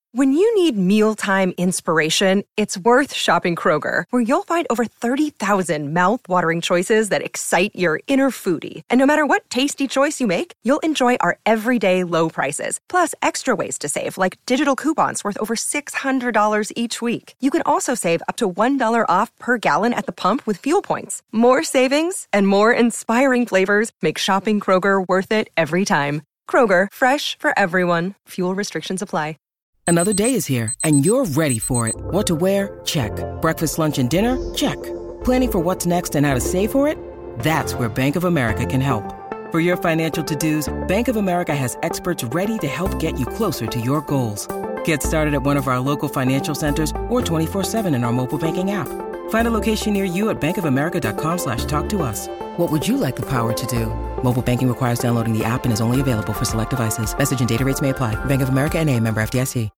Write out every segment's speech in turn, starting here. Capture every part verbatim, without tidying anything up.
When you need mealtime inspiration, it's worth shopping Kroger, where you'll find over thirty thousand mouth-watering choices that excite your inner foodie. And no matter what tasty choice you make, you'll enjoy our everyday low prices, plus extra ways to save, like digital coupons worth over six hundred dollars each week. You can also save up to one dollar off per gallon at the pump with fuel points. More savings and more inspiring flavors make shopping Kroger worth it every time. Kroger, fresh for everyone. Fuel restrictions apply. Another day is here, and you're ready for it. What to wear? Check. Breakfast, lunch, and dinner? Check. Planning for what's next and how to save for it? That's where Bank of America can help. For your financial to-dos, Bank of America has experts ready to help get you closer to your goals. Get started at one of our local financial centers or twenty-four seven in our mobile banking app. Find a location near you at bankofamerica.com slash talk to us. What would you like the power to do? Mobile banking requires downloading the app and is only available for select devices. Message and data rates may apply. Bank of America N A, member F D I C.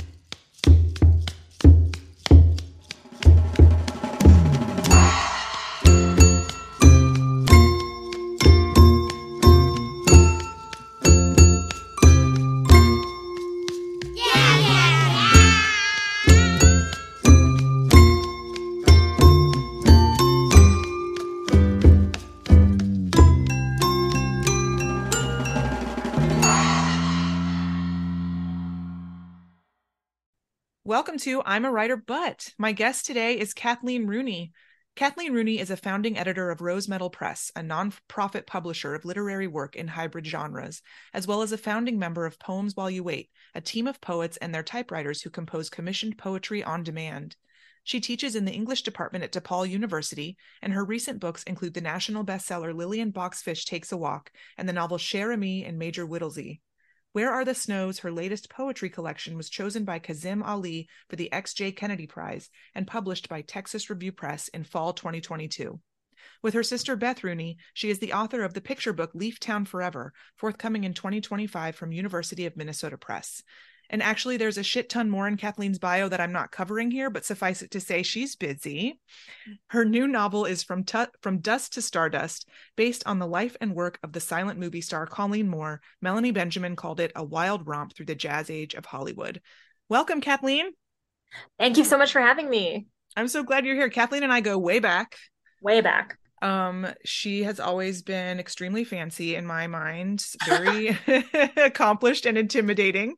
Welcome to I'm a Writer But. My guest today is Kathleen Rooney. Kathleen Rooney is a founding editor of Rose Metal Press, a non-profit publisher of literary work in hybrid genres, as well as a founding member of Poems While You Wait, a team of poets and their typewriters who compose commissioned poetry on demand. She teaches in the English department at DePaul University, and her recent books include the national bestseller Lillian Boxfish Takes a Walk and the novel Cher Ami and Major Whittlesey. Where Are the Snows, her latest poetry collection, was chosen by Kazim Ali for the X J Kennedy Prize and published by Texas Review Press in fall twenty twenty-two. With her sister Beth Rooney, she is the author of the picture book Leaf Town Forever, forthcoming in twenty twenty-five from University of Minnesota Press. And actually, there's a shit ton more in Kathleen's bio that I'm not covering here, but suffice it to say she's busy. Her new novel is From, tu- From Dust to Stardust, based on the life and work of the silent movie star Colleen Moore. Melanie Benjamin called it a wild romp through the jazz age of Hollywood. Welcome, Kathleen. Thank you so much for having me. I'm so glad you're here. Kathleen and I go way back. Way back. Um, she has always been extremely fancy in my mind, very accomplished and intimidating.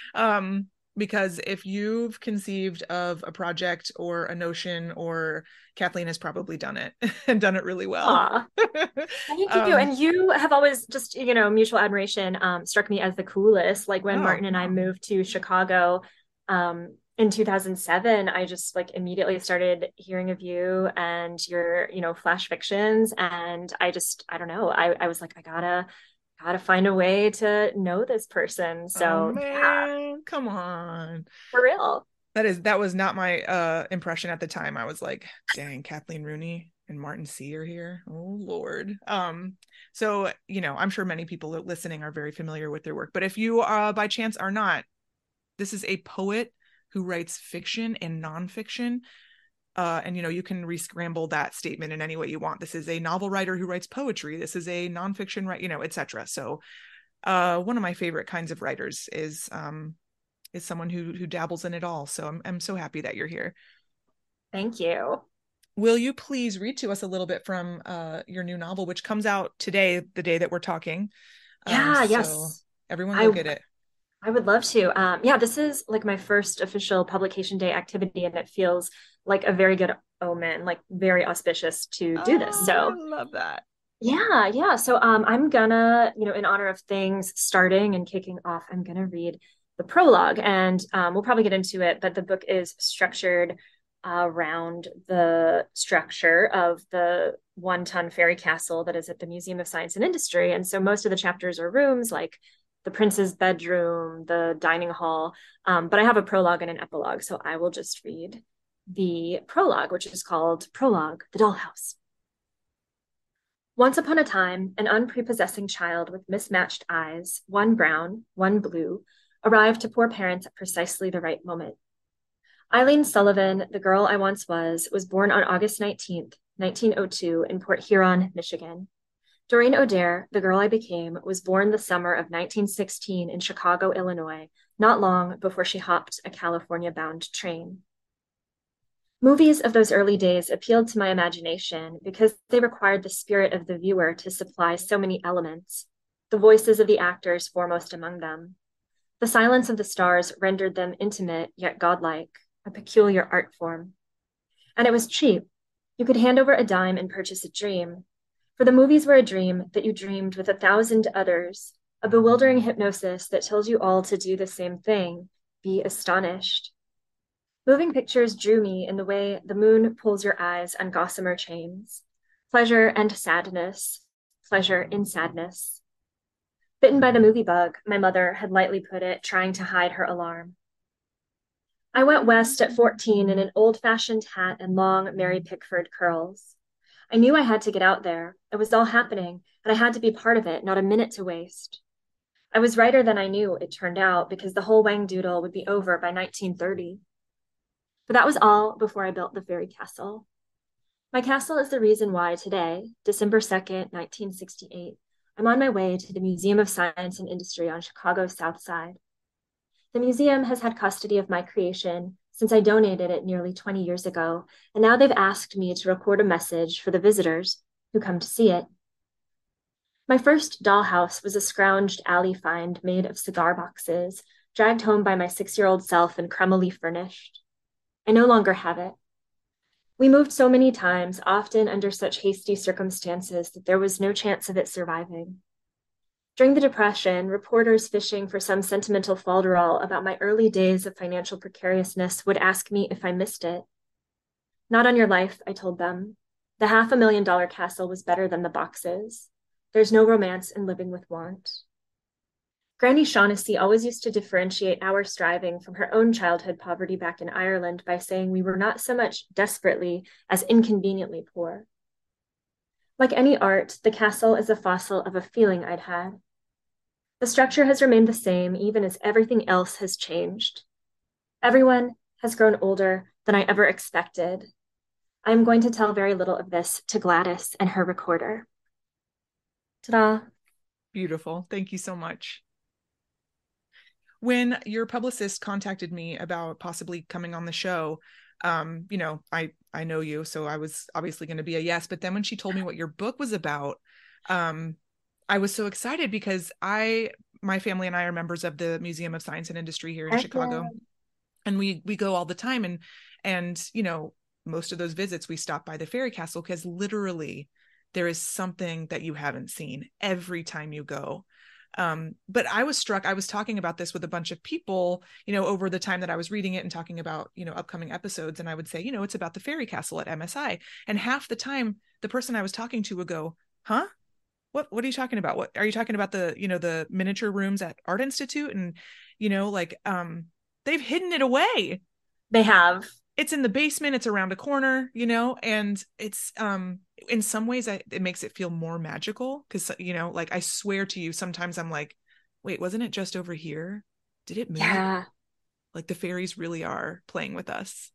Um, because if you've conceived of a project or a notion, or Kathleen has probably done it and done it really well. Thank um, you. And you have always just, you know, mutual admiration, um, struck me as the coolest. Like when oh, Martin and I moved to Chicago, um, in two thousand seven, I just like immediately started hearing of you and your, you know, flash fictions. And I just, I don't know, I, I was like, I gotta, gotta find a way to know this person. So oh, man, yeah. Come on. For real. That is, that was not my uh, impression at the time. I was like, dang, Kathleen Rooney and Martin C are here. Oh, Lord. Um, so, you know, I'm sure many people listening are very familiar with their work. But if you uh, by chance are not, this is a poet who writes fiction and nonfiction. Uh, and, you know, you can re-scramble that statement in any way you want. This is a novel writer who writes poetry. This is a nonfiction, right? You know, et cetera. So uh, one of my favorite kinds of writers is um, is someone who who dabbles in it all. So I'm I'm so happy that you're here. Thank you. Will you please read to us a little bit from uh, your new novel, which comes out today, the day that we're talking? Yeah, um, yes. So everyone look I, at it. I would love to. Um, yeah, this is like my first official publication day activity, and it feels like a very good omen, like very auspicious to do this. So I love that. Yeah, yeah. So um, I'm gonna, you know, in honor of things starting and kicking off, I'm gonna read the prologue, and um, we'll probably get into it, but the book is structured uh, around the structure of the one-ton fairy castle that is at the Museum of Science and Industry. And so most of the chapters are rooms, like the prince's bedroom, the dining hall, um, but I have a prologue and an epilogue, so I will just read the prologue, which is called Prologue, the Dollhouse. Once upon a time, an unprepossessing child with mismatched eyes, one brown, one blue, arrived to poor parents at precisely the right moment. Eileen Sullivan, the girl I once was, was born on August nineteenth, nineteen oh two, in Port Huron, Michigan. Doreen O'Dare, the girl I became, was born the summer of nineteen sixteen in Chicago, Illinois, not long before she hopped a California-bound train. Movies of those early days appealed to my imagination because they required the spirit of the viewer to supply so many elements, the voices of the actors foremost among them. The silence of the stars rendered them intimate yet godlike, a peculiar art form. And it was cheap. You could hand over a dime and purchase a dream. For the movies were a dream that you dreamed with a thousand others, a bewildering hypnosis that tells you all to do the same thing, be astonished. Moving pictures drew me in the way the moon pulls your eyes on gossamer chains. Pleasure and sadness, pleasure in sadness. Bitten by the movie bug, my mother had lightly put it, trying to hide her alarm. I went west at fourteen in an old-fashioned hat and long Mary Pickford curls. I knew I had to get out there. It was all happening, and I had to be part of it, not a minute to waste. I was righter than I knew, it turned out, because the whole Whangdoodle would be over by nineteen thirty. But that was all before I built the fairy castle. My castle is the reason why today, December second, nineteen sixty-eight, I'm on my way to the Museum of Science and Industry on Chicago's South Side. The museum has had custody of my creation since I donated it nearly twenty years ago, and now they've asked me to record a message for the visitors who come to see it. My first dollhouse was a scrounged alley find made of cigar boxes, dragged home by my six-year-old self and crumily furnished. I no longer have it. We moved so many times, often under such hasty circumstances that there was no chance of it surviving. During the Depression, reporters fishing for some sentimental folderol about my early days of financial precariousness would ask me if I missed it. Not on your life, I told them. The half a million dollar castle was better than the boxes. There's no romance in living with want. Granny Shaughnessy always used to differentiate our striving from her own childhood poverty back in Ireland by saying we were not so much desperately as inconveniently poor. Like any art, the castle is a fossil of a feeling I'd had. The structure has remained the same even as everything else has changed. Everyone has grown older than I ever expected. I am going to tell very little of this to Gladys and her recorder. Ta-da. Beautiful. Thank you so much. When your publicist contacted me about possibly coming on the show, um, you know, I, I know you, so I was obviously going to be a yes. But then when she told me what your book was about, um, I was so excited because I, my family and I are members of the Museum of Science and Industry here in Okay. Chicago. And we, we go all the time. And, and, you know, most of those visits, we stop by the fairy castle because literally there is something that you haven't seen every time you go. Um, but I was struck, I was talking about this with a bunch of people, you know, over the time that I was reading it and talking about, you know, upcoming episodes. And I would say, you know, it's about the fairy castle at M S I. And half the time, the person I was talking to would go, huh? What, what are you talking about? What are you talking about? The, you know, the miniature rooms at Art Institute? And, you know, like, um, they've hidden it away. They have. It's in the basement. It's around a corner, you know, and it's, um, in some ways I, it makes it feel more magical because, you know, like I swear to you, sometimes I'm like, wait, wasn't it just over here? Did it move? Yeah. Like the fairies really are playing with us.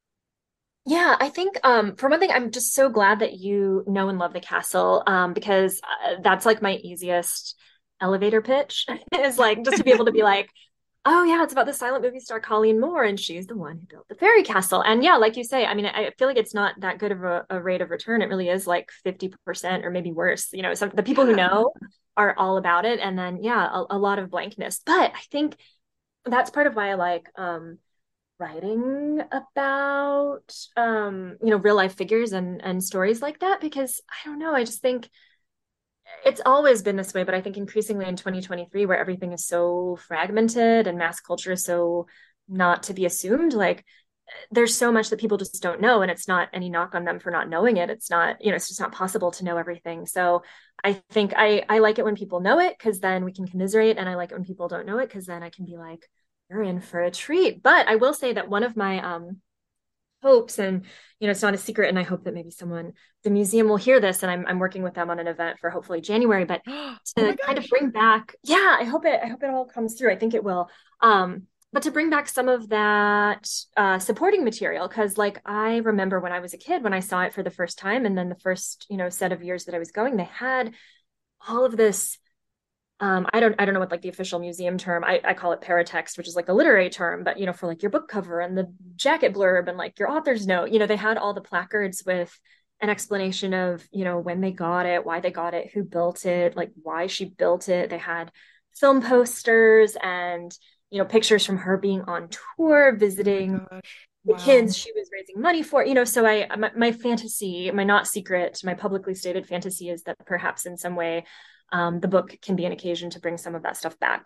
Yeah, I think um, for one thing, I'm just so glad that you know and love the castle um, because uh, that's like my easiest elevator pitch is like just to be able to be like, oh yeah, it's about the silent movie star Colleen Moore and she's the one who built the fairy castle. And yeah, like you say, I mean, I feel like it's not that good of a, a rate of return. It really is like fifty percent or maybe worse. You know, some the people Yeah. who know are all about it. And then, yeah, a, a lot of blankness. But I think that's part of why I like um, writing about, um, you know, real life figures and, and stories like that, because I don't know, I just think it's always been this way, but I think increasingly in twenty twenty-three, where everything is so fragmented and mass culture is so not to be assumed, like there's so much that people just don't know, and it's not any knock on them for not knowing it. It's not, you know, it's just not possible to know everything. So I think I I like it when people know it because then we can commiserate, and I like it when people don't know it because then I can be like, you're in for a treat. But I will say that one of my um hopes, and you know, it's not a secret, and I hope that maybe someone, the museum will hear this, and I'm I'm working with them on an event for hopefully January, but Oh to my kind of gosh. bring back, yeah, I hope it I hope it all comes through. I think it will. Um, but to bring back some of that uh, supporting material, because like I remember when I was a kid, when I saw it for the first time, and then the first, you know, set of years that I was going, they had all of this um, I don't I don't know what like the official museum term. I, I call it paratext, which is like a literary term, but you know, for like your book cover and the jacket blurb and like your author's note, you know, they had all the placards with an explanation of, you know, when they got it, why they got it, who built it, like why she built it. They had film posters and, you know, pictures from her being on tour, visiting Oh gosh. the Wow. kids she was raising money for, you know. So I, my, my fantasy, my not secret, my publicly stated fantasy is that perhaps in some way um, the book can be an occasion to bring some of that stuff back.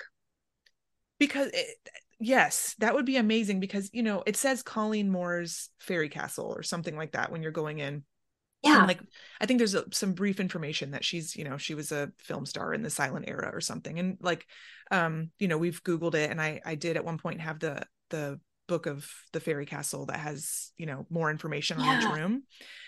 Because it, yes, that would be amazing, because, you know, it says Colleen Moore's Fairy Castle or something like that when you're going in. Yeah. And like, I think there's a, some brief information that she's, you know, she was a film star in the silent era or something. And like, um, you know, we've Googled it, and I, I did at one point have the, the book of the Fairy Castle that has, you know, more information on Yeah. each room.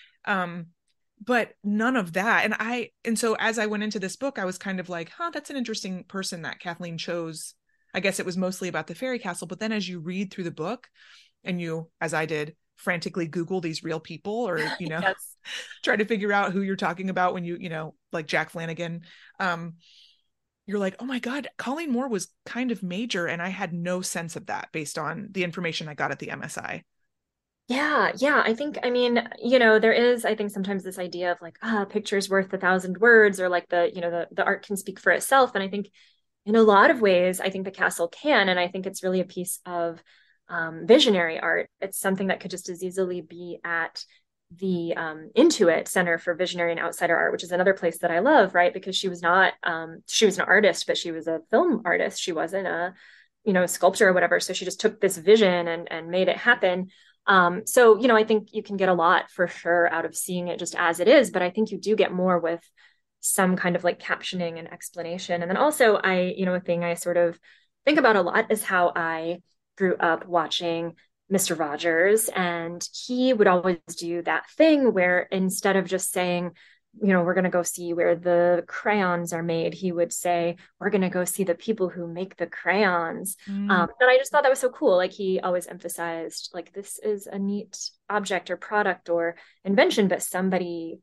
Um, but none of that. And I, and so as I went into this book, I was kind of like, huh, that's an interesting person that Kathleen chose. I guess it was mostly about the Fairy Castle. But then as you read through the book and you, as I did, frantically Google these real people, or, you know, Yes. try to figure out who you're talking about when you, you know, like Jack Flanagan, um, you're like, oh my God, Colleen Moore was kind of major. And I had no sense of that based on the information I got at the M S I. Yeah, yeah. I think, I mean, you know, there is, I think sometimes this idea of like, ah, picture's worth a thousand words, or like the, you know, the the art can speak for itself. And I think in a lot of ways, I think the castle can. And I think it's really a piece of um, visionary art. It's something that could just as easily be at the um, Intuit Center for Visionary and Outsider Art, which is another place that I love, right? Because she was not, um, she was an artist, but she was a film artist. She wasn't a, you know, sculptor or whatever. So she just took this vision and and made it happen. Um, so, you know, I think you can get a lot for sure out of seeing it just as it is, but I think you do get more with some kind of like captioning and explanation. And then also I, you know, a thing I sort of think about a lot is how I grew up watching Mister Rogers, and he would always do that thing where instead of just saying, you know, we're going to go see where the crayons are made, he would say, we're going to go see the people who make the crayons. Mm. Um, and I just thought that was so cool. Like he always emphasized, like, this is a neat object or product or invention, but somebody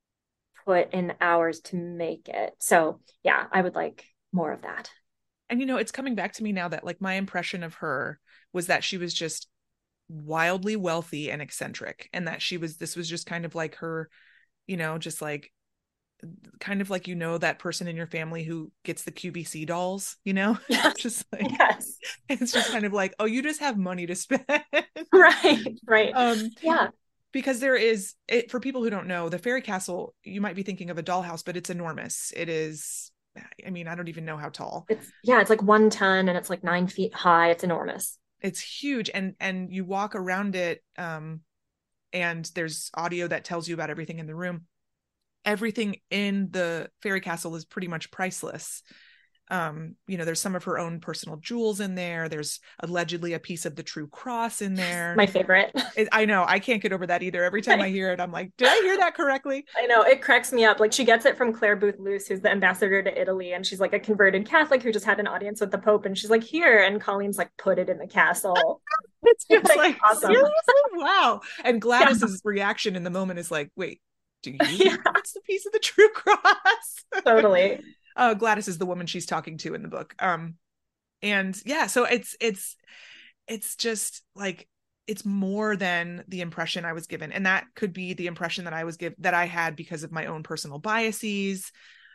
put in hours to make it. So yeah, I would like more of that. And, you know, it's coming back to me now that like my impression of her was that she was just wildly wealthy and eccentric, and that she was, this was just kind of like her, you know, just like kind of like, you know, that person in your family who gets the Q V C dolls, you know, Yes. just like, Yes. it's just kind of like, oh, you just have money to spend. Right. Right. Um, yeah. Because there is, it, for people who don't know, the Fairy Castle, you might be thinking of a dollhouse, but it's enormous. It is, I mean, I don't even know how tall. It's, yeah, it's like one ton and it's like nine feet high. It's enormous. It's huge. And, and you walk around it, um, and there's audio that tells you about everything in the room. Everything in the Fairy Castle is pretty much priceless. Um, you know, there's some of her own personal jewels in there. There's allegedly a piece of the True Cross in there. My favorite. It, I know, I can't get over that either. Every time I hear it, I'm like, did I hear that correctly? I know, it cracks me up. Like she gets it from Claire Booth Luce, who's the ambassador to Italy, and she's like a converted Catholic who just had an audience with the Pope, and she's like, here, and Colleen's like, put it in the castle. It's just like, like awesome. Seriously? Wow. And Gladys's yeah. reaction in the moment is like, wait, do you think yeah. it's the piece of the True Cross? Totally. uh, Gladys is the woman she's talking to in the book. Um, and yeah, so it's, it's, it's just like, it's more than the impression I was given. And that could be the impression that I was given, that I had because of my own personal biases,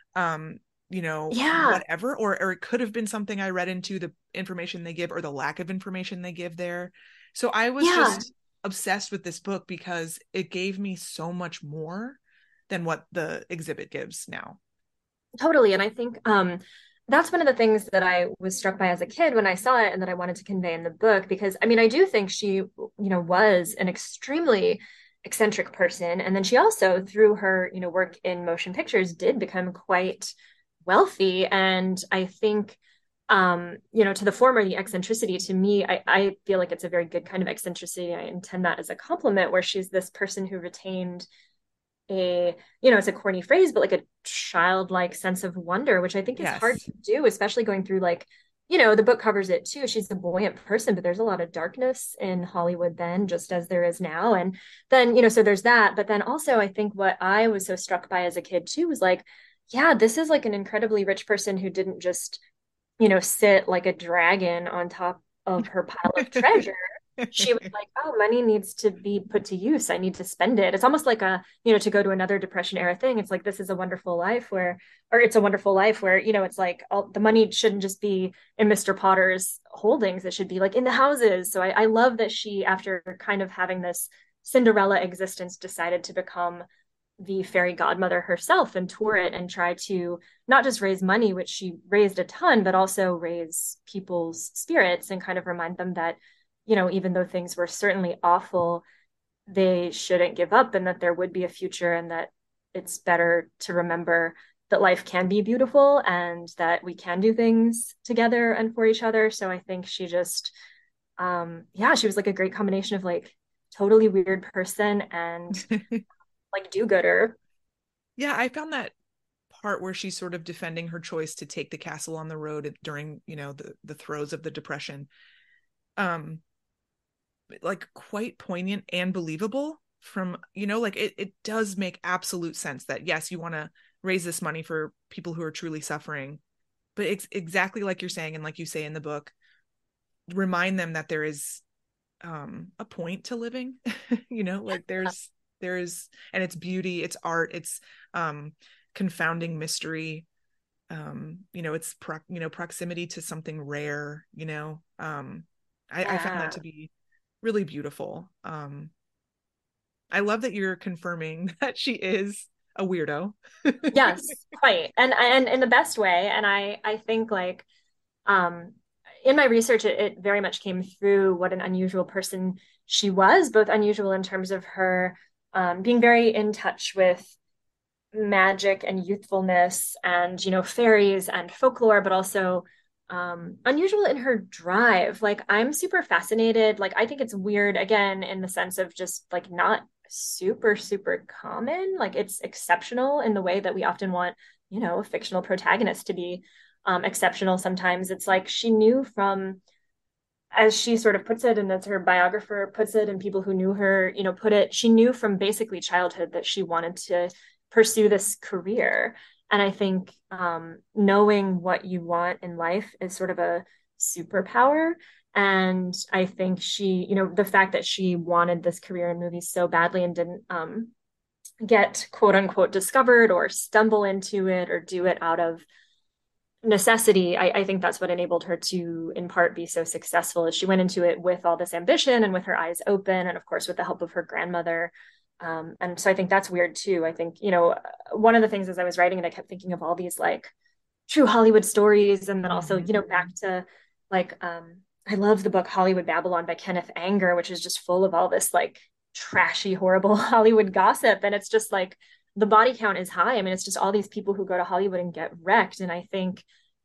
um, you know, yeah. whatever, or, or it could have been something I read into the information they give or the lack of information they give there. So I was yeah. just obsessed with this book because it gave me so much more than what the exhibit gives now. Totally. And I think um, that's one of the things that I was struck by as a kid when I saw it and that I wanted to convey in the book, because I mean, I do think she, you know, was an extremely eccentric person. And then she also, through her, you know, work in motion pictures, did become quite wealthy. And I think, um, you know, to the former, the eccentricity, to me, I, I feel like it's a very good kind of eccentricity. I intend that as a compliment, where she's this person who retained a, you know, it's a corny phrase, but like a childlike sense of wonder, which I think is yes. hard to do, especially going through, like, you know, the book covers it too. She's a buoyant person, but there's a lot of darkness in Hollywood then, just as there is now. And then, you know, so there's that. But then also, I think what I was so struck by as a kid too was like, yeah, this is like an incredibly rich person who didn't just, you know, sit like a dragon on top of her pile of treasure. She was like, oh, money needs to be put to use. I need to spend it. It's almost like a, you know, to go to another Depression era thing. It's like, this is a wonderful life where, or it's a wonderful life where, you know, it's like all the money shouldn't just be in mister Potter's holdings. It should be like in the houses. So I, I love that she, after kind of having this Cinderella existence, decided to become the fairy godmother herself and tour it and try to not just raise money, which she raised a ton, but also raise people's spirits and kind of remind them that, you know, even though things were certainly awful, they shouldn't give up and that there would be a future and that it's better to remember that life can be beautiful and that we can do things together and for each other. So I think she just, um, yeah, she was like a great combination of like totally weird person and like do-gooder. Yeah, I found that part where she's sort of defending her choice to take the castle on the road during, you know, the the throes of the Depression, um like quite poignant and believable. From, you know, like it, it does make absolute sense that yes, you want to raise this money for people who are truly suffering, but it's exactly like you're saying, and like you say in the book, remind them that there is um a point to living. You know, like there's there's and it's beauty, it's art, it's um confounding mystery, um you know, it's pro- you know, proximity to something rare, you know. um I, Yeah. I found that to be really beautiful. um I love that you're confirming that she is a weirdo. Yes, quite. And and in the best way. And I I think like um in my research it, it very much came through what an unusual person she was, both unusual in terms of her um being very in touch with magic and youthfulness and, you know, fairies and folklore, but also um unusual in her drive. Like I'm super fascinated. Like I think it's weird again in the sense of just like not super super common. Like it's exceptional in the way that we often want, you know, a fictional protagonist to be um exceptional. Sometimes it's like she knew from, as she sort of puts it, and as her biographer puts it, and people who knew her, you know, put it, she knew from basically childhood that she wanted to pursue this career. And I think um, knowing what you want in life is sort of a superpower. And I think she, you know, the fact that she wanted this career in movies so badly and didn't um, get quote unquote discovered or stumble into it or do it out of necessity, I, I think that's what enabled her to, in part, be so successful. As she went into it with all this ambition and with her eyes open, and of course with the help of her grandmother. Um, and so I think that's weird too. I think, you know, one of the things as I was writing, and I kept thinking of all these like true Hollywood stories, and then also, you know, back to like, um, I love the book Hollywood Babylon by Kenneth Anger, which is just full of all this like trashy, horrible Hollywood gossip, and it's just like the body count is high. I mean, it's just all these people who go to Hollywood and get wrecked. And I think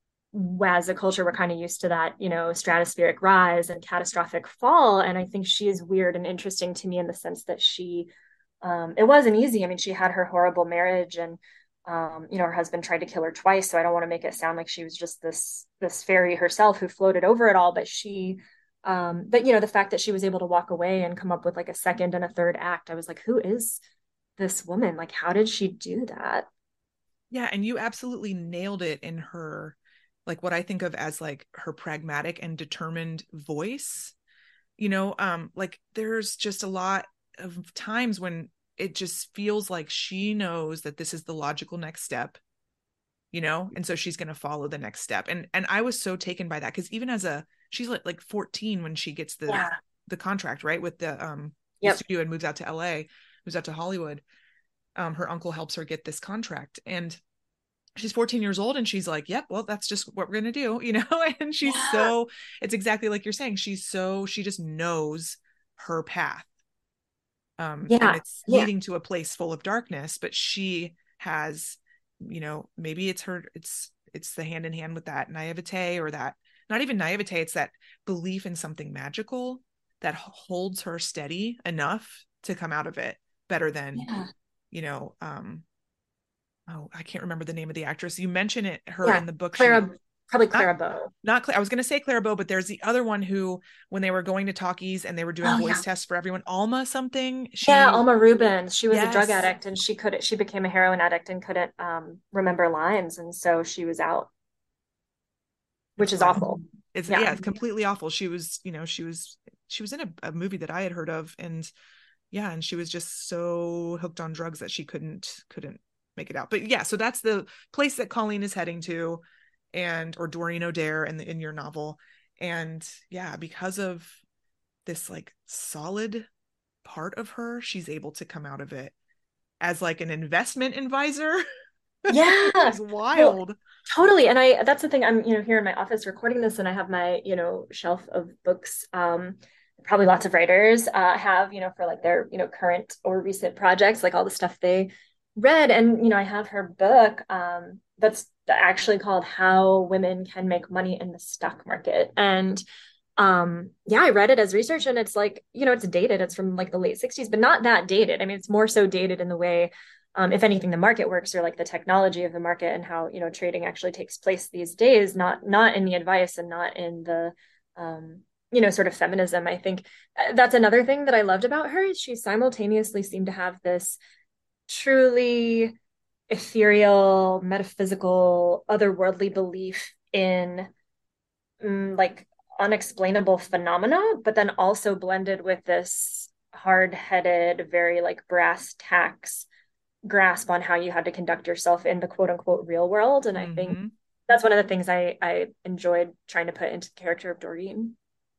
as a culture, we're kind of used to that, you know, stratospheric rise and catastrophic fall. And I think she is weird and interesting to me in the sense that she, um, it wasn't easy. I mean, she had her horrible marriage and, um, you know, her husband tried to kill her twice. So I don't want to make it sound like she was just this, this fairy herself who floated over it all, but she, um, but you know, the fact that she was able to walk away and come up with like a second and a third act, I was like, who is this woman? Like, how did she do that? Yeah, and you absolutely nailed it in her, like what I think of as like her pragmatic and determined voice. You know, um, like there's just a lot of times when it just feels like she knows that this is the logical next step, you know, and so she's going to follow the next step. And and I was so taken by that because even as a, she's like like fourteen when she gets the Yeah. the contract, right, with the um the Yep. studio and moves out to L A, moves out to Hollywood. Um, her uncle helps her get this contract, and she's fourteen years old and she's like, yep, well, that's just what we're going to do, you know? And she's Yeah. so, it's exactly like you're saying. She's so, she just knows her path. Um, Yeah. and it's Yeah. leading to a place full of darkness, but she has, you know, maybe it's her, it's, it's the hand in hand with that naivete, or that, not even naivete, it's that belief in something magical that holds her steady enough to come out of it better than, Yeah. you know, um, oh, I can't remember the name of the actress. You mention it, her Yeah. in the book. Clara, She, Probably Not, Clara Bow. not Cla- I was going to say Clara Bow, but there's the other one who, when they were going to talkies and they were doing Oh voice yeah. tests for everyone, Alma something. Yeah, She, Alma Rubens. She was a drug yes, addict and she couldn't, she became a heroin addict and couldn't um remember lines. And so she was out, which it's is wild. awful. It's Yeah. yeah, it's completely awful. She was, you know, she was she was in a, a movie that I had heard of, and yeah, and she was just so hooked on drugs that she couldn't couldn't make it out. But yeah, so that's the place that Colleen is heading to, and or Doreen O'Dare in the in your novel. And yeah, because of this like solid part of her, she's able to come out of it as like an investment advisor, which Yeah. is Well, wild. totally. And I, that's the thing. I'm, you know, here in my office recording this and I have my, you know, shelf of books. Um, probably lots of writers uh, have, you know, for like their, you know, current or recent projects, like all the stuff they read. And, you know, I have her book um, that's actually called How Women Can Make Money in the Stock Market. And um, yeah, I read it as research and it's like, you know, it's dated. It's from like the late sixties, but not that dated. I mean, it's more so dated in the way um, if anything, the market works or like the technology of the market and how, you know, trading actually takes place these days, not not in the advice and not in the, um, you know, sort of feminism. I think uh, that's another thing that I loved about her. Is she simultaneously seemed to have this truly ethereal, metaphysical, otherworldly belief in mm, like unexplainable phenomena, but then also blended with this hard-headed, very like brass tacks grasp on how you had to conduct yourself in the quote unquote real world. And I think Mm-hmm. that's one of the things I I enjoyed trying to put into the character of Doreen.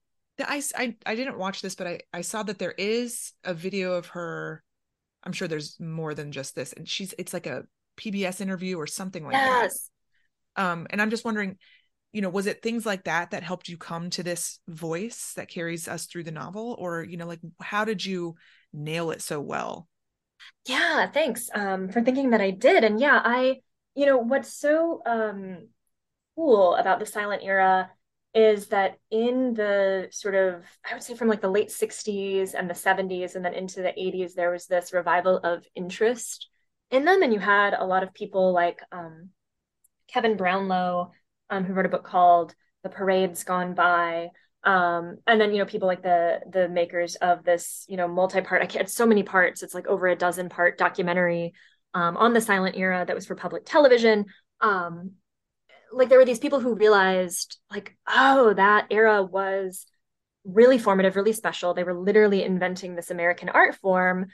I, I, I didn't watch this, but I, I saw that there is a video of her. I'm sure there's more than just this. And she's, it's like a P B S interview or something like that. Yes. Um, and I'm just wondering, you know, was it things like that that helped you come to this voice that carries us through the novel? Or, you know, like, how did you nail it so well? Yeah, thanks um, for thinking that I did. And yeah, I, you know, what's so um, cool about the silent era is that in the sort of, I would say from like the late sixties and the seventies and then into the eighties, there was this revival of interest in them. And you had a lot of people like um, Kevin Brownlow, um, who wrote a book called The Parade's Gone By. Um, and then, you know, people like the the makers of this, you know, multi-part, I can't, it's so many parts, it's like over a dozen part documentary um, on the silent era that was for public television. Um, like there were these people who realized like, oh, that era was really formative, really special. They were literally inventing this American art form.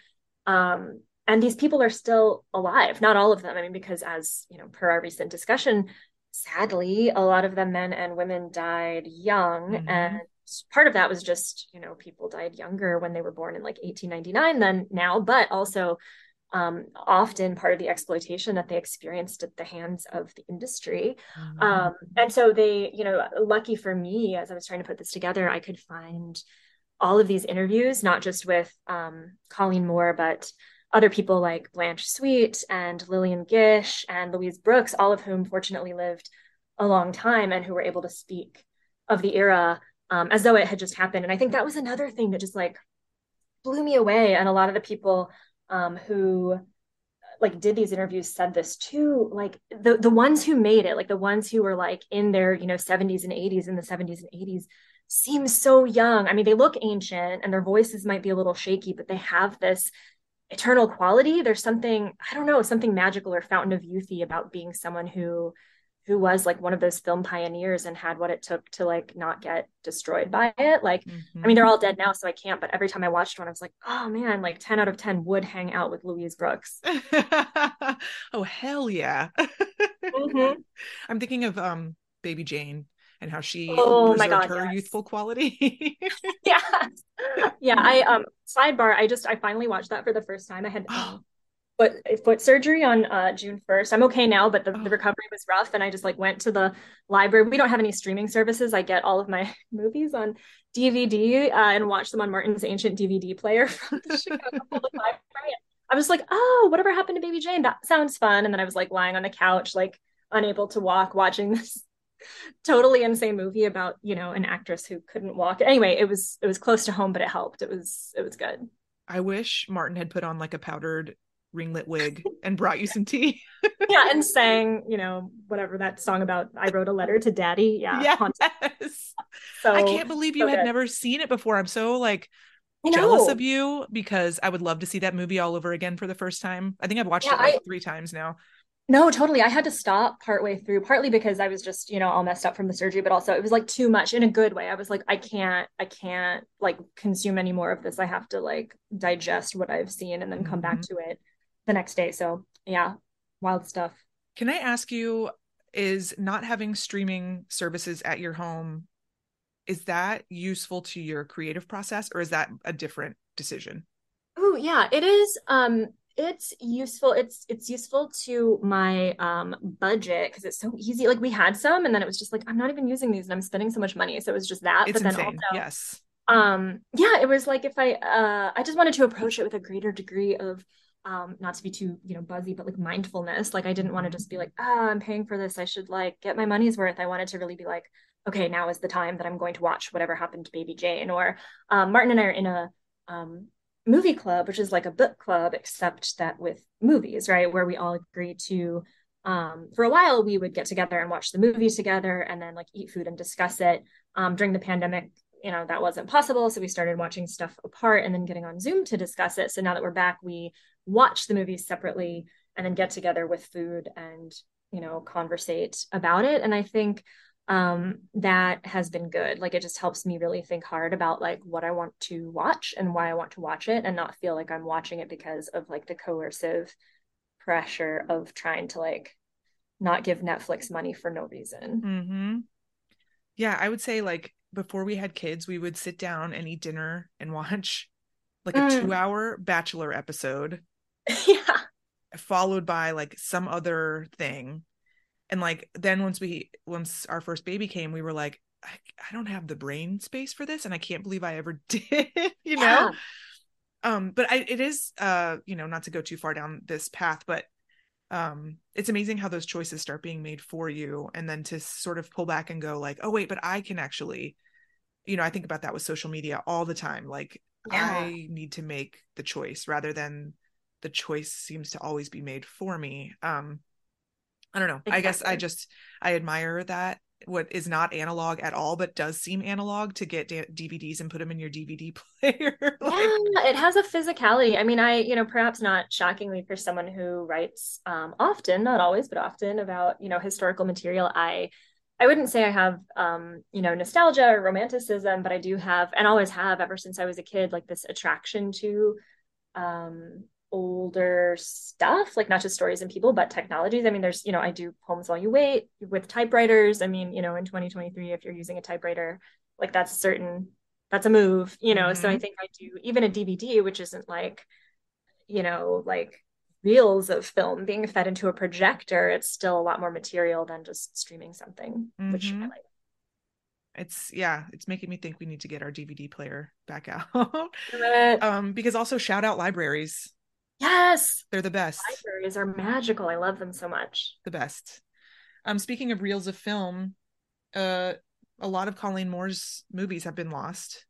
Um, and these people are still alive, not all of them. I mean, because as you know, per our recent discussion, sadly, a lot of them, men and women, died young. Mm-hmm. And part of that was just, you know, people died younger when they were born in like eighteen ninety-nine than now, but also um, often part of the exploitation that they experienced at the hands of the industry. Mm-hmm. Um, and so they, you know, lucky for me, as I was trying to put this together, I could find all of these interviews, not just with um, Colleen Moore, but other people like Blanche Sweet and Lillian Gish and Louise Brooks, all of whom fortunately lived a long time and who were able to speak of the era um, as though it had just happened. And I think that was another thing that just like blew me away. And a lot of the people um, who like did these interviews said this too, like the the ones who made it, like the ones who were like in their, you know, seventies and eighties, in the seventies and eighties, seem so young. I mean, they look ancient and their voices might be a little shaky, but they have this eternal quality. There's something, I don't know, something magical or fountain of youthy about being someone who who was like one of those film pioneers and had what it took to like not get destroyed by it. Like, Mm-hmm. I mean, they're all dead now, so I can't, but every time I watched one, I was like, oh man, like ten out of ten would hang out with Louise Brooks. Oh, hell yeah. Mm-hmm. I'm thinking of um Baby Jane and how she Oh my preserved God, her yes. youthful quality. Yeah. Yeah. I um sidebar, I just I finally watched that for the first time. I had um foot foot surgery on uh June first. I'm okay now, but the, the Oh, recovery was rough and I just like went to the library. We don't have any streaming services. I get all of my movies on D V D uh, and watch them on Martin's ancient D V D player from the Chicago Public Library. I was like, oh, whatever happened to Baby Jane? That sounds fun. And then I was like lying on the couch, like unable to walk, watching this totally insane movie about, you know, an actress who couldn't walk. Anyway, it was it was close to home, but it helped. It was it was good. I wish Martin had put on like a powdered ringlet wig and brought you some tea. Yeah, and sang, you know, whatever that song about I wrote a letter to daddy. Yeah. Yes. So I can't believe you so had good. never seen it before. I'm so like I jealous know. of you because I would love to see that movie all over again for the first time. I think I've watched Yeah, it like I three times now. no, totally. I had to stop partway through, partly because I was just, you know, all messed up from the surgery, but also it was like too much in a good way. I was like, I can't, I can't like consume any more of this. I have to like digest what I've seen and then come back Mhm. to it the next day. So yeah, wild stuff. Can I ask you, is not having streaming services at your home, is that useful to your creative process or is that a different decision? Oh yeah, it is. Um, it's useful. It's it's useful to my um budget because it's so easy. Like we had some, and then it was just like I'm not even using these, and I'm spending so much money. So it was just that. It's But then also, insane. Yes. um, yeah, it was like if I uh I just wanted to approach it with a greater degree of um not to be too, you know, buzzy, but like mindfulness. Like I didn't want to Mhm. just be like, ah, I'm paying for this. I should like get my money's worth. I wanted to really be like, okay, now is the time that I'm going to watch whatever happened to Baby Jane. Or um Martin and I are in a um movie club, which is like a book club, except that with movies, right? Where we all agree to, um, for a while, we would get together and watch the movies together and then like eat food and discuss it. Um, during the pandemic, you know, that wasn't possible. So we started watching stuff apart and then getting on Zoom to discuss it. So now that we're back, we watch the movies separately and then get together with food and, you know, conversate about it. And I think um that has been good. Like it just helps me really think hard about like what I want to watch and why I want to watch it and not feel like I'm watching it because of like the coercive pressure of trying to like not give Netflix money for no reason. Mm-hmm. Yeah, I would say like before we had kids, we would sit down and eat dinner and watch like a two Mm. hour Bachelor episode, Yeah. followed by like some other thing. And like then once we once our first baby came, we were like, I, I don't have the brain space for this, and I can't believe I ever did, you know? Yeah. Um, but I, it is uh, you know, not to go too far down this path, but um it's amazing how those choices start being made for you and then to sort of pull back and go like, oh wait, but I can actually, you know, I think about that with social media all the time. Like Yeah. I need to make the choice rather than the choice seems to always be made for me. um I don't know. I guess I Exactly. just I admire that what is not analog at all, but does seem analog to get D- DVDs and put them in your D V D player. Like, Yeah, it has a physicality. I mean, I, you know, perhaps not shockingly for someone who writes um, often, not always, but often about, you know, historical material, I I wouldn't say I have um, you know, nostalgia or romanticism, but I do have and always have ever since I was a kid, like this attraction to um older stuff, like not just stories and people, but technologies. I mean, there's, you know, I do Poems While You Wait with typewriters. I mean, you know, in twenty twenty-three, if you're using a typewriter, like that's a certain, that's a move, you know. So I mm-hmm. think I do even a D V D, which isn't like, you know, like reels of film being fed into a projector. It's still a lot more material than just streaming something, which I Mm-hmm. like. It's yeah, it's making me think we need to get our D V D player back out. But Um, because also shout out libraries. yes, They're the best. libraries are magical. I love them so much. The best. Um, speaking of reels of film, uh, a lot of Colleen Moore's movies have been lost.